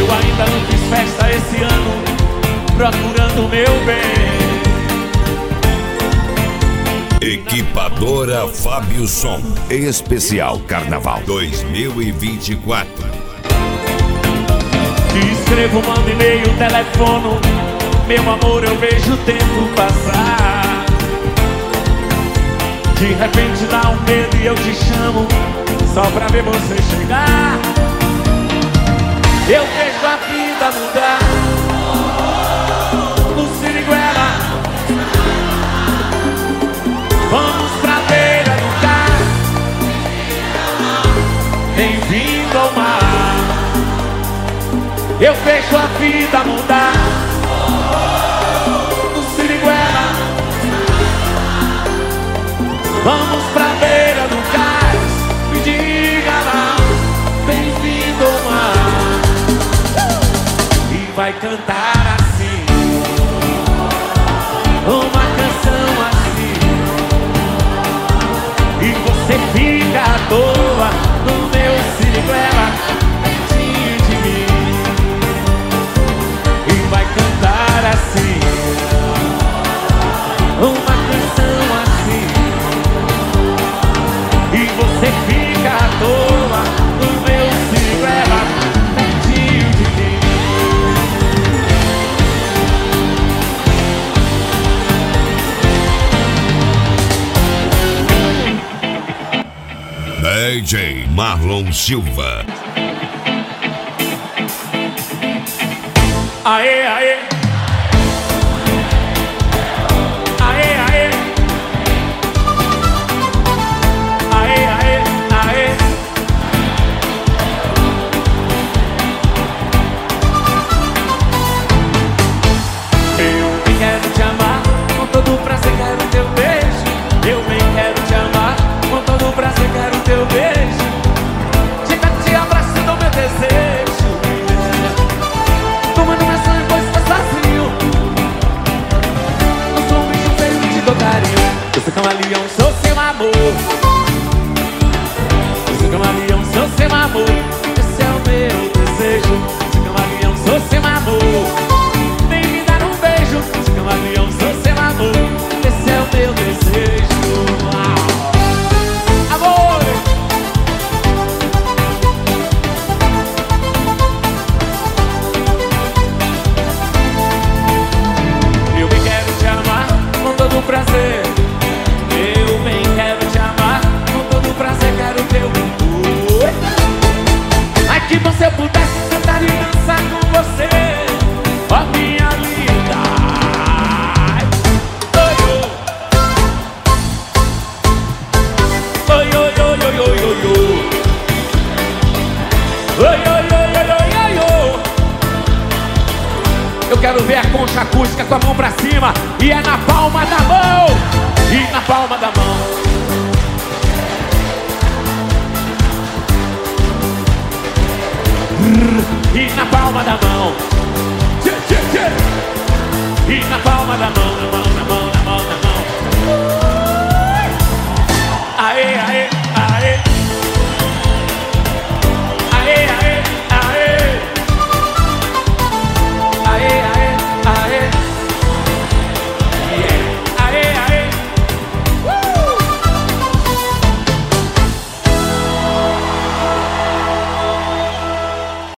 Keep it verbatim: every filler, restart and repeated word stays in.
Eu ainda não fiz festa esse ano, procurando o meu bem. Equipadora Fábio Som. Especial Carnaval dois mil e vinte e quatro. Escrevo, mando e-mail, telefono. Meu amor, eu vejo o tempo passar. De repente dá um medo e eu te chamo só pra ver você chegar. Eu vejo a vida mudar no Siriguela. Vamos pra beira do mar. Bem-vindo ao mar. Eu vejo a vida mudar no Siriguela. Vamos pra beira do cais. Me diga lá, bem-vindo ao mar. E vai cantar assim, uma canção assim. E você fica à toa no meu Siriguela, pertinho de mim. E vai cantar assim, uma canção assim. E você fica à toa no meu Siriguela, pertinho de mim. D J Marlon Silva. Aê, aê. Aê, aê. Aê, aê, aê. Eu bem quero te amar, com todo prazer quero teu beijo. Eu bem quero te amar, com todo prazer quero teu beijo. Chega, te abraço do meu desejo. Tomando meu sonho, pois estou sozinho. Eu sou um bicho feio que te dou carinho. Eu sou camaleão, sou seu amor. Eu sou camaleão, sou seu amor. Esse é o meu desejo. Sou camaleão, sou seu amor. Vem me dar um beijo. Sou camaleão, sou seu amor. Esse é o meu desejo. Amor! Eu bem quero te amar com todo prazer. Eu bem quero te amar com todo prazer. Quero teu amor. Ai, que bom se eu pudesse cantar e dançar com você, ó minha linda. Oi, oi, oi, oi, oi, oi, oi, oi, oi. Oi, oi, oi, oi, oi, oi, oi. Eu quero ver a concha acústica com a mão pra cima. E é na palma da mão. E na palma da mão. E na palma da mão. Tchê, tchê, tchê. E na palma da mão, da mão.